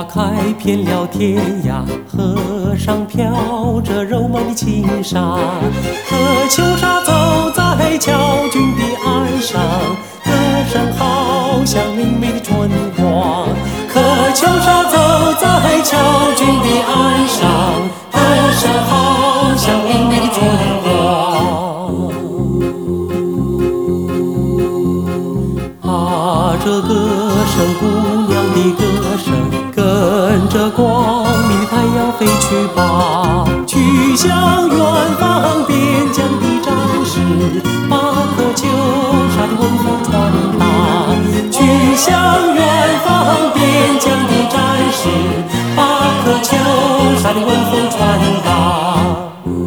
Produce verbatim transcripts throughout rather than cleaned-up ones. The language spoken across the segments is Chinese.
开遍了天涯，河上飘着柔梦的轻纱。可秋莎走在乔军的岸上，歌声好像明媚的春光。可秋莎走在乔军的岸上，歌声好像明媚的春光。啊，这歌声，姑娘的歌声，跟着光明的太阳飞去吧，去向远方边疆的战士，把颗秋莎的问候传达。去向远方边疆的战士，把颗秋莎的问候传达。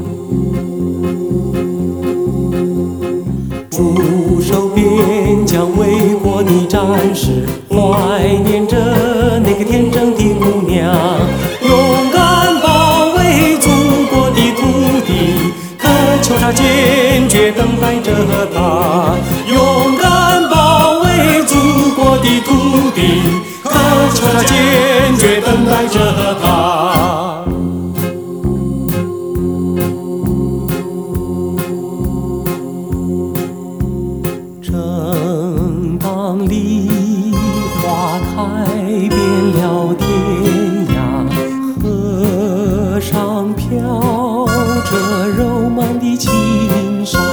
驻守边疆为国的战士，怀念着那个天真的姑娘，勇敢保卫祖国的土地，可秋莎坚决等待着她。勇敢保卫祖国的土地，可秋莎坚决等待着她。正当梨花开遍了天涯，河上飘着柔梦的轻纱。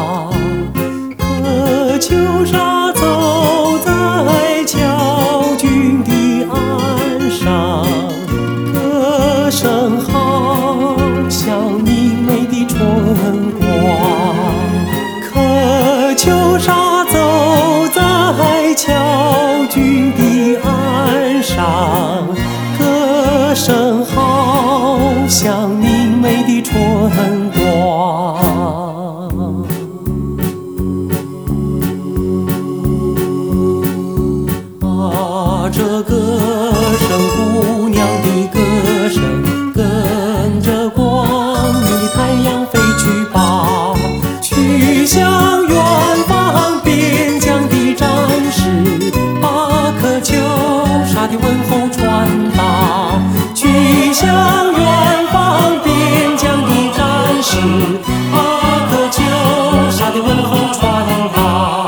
可秋莎走在乔军的岸上，歌声好像明媚的春光。可秋莎走在乔军的岸上，歌声好像明媚的春光。啊，这歌声，姑娘的歌声，跟着光明的太阳飞去吧，去向远方边疆的战士，把颗秋莎的问候传达。去向远方边疆的战士，把颗秋莎的问候传达。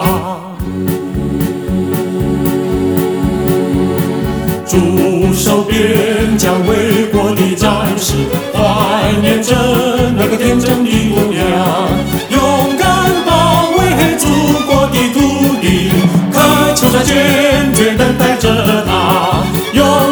驻守边疆为国的战士，怀念着那个天真的姑娘，勇敢保卫祖国的土地，可秋莎坚决等待着她。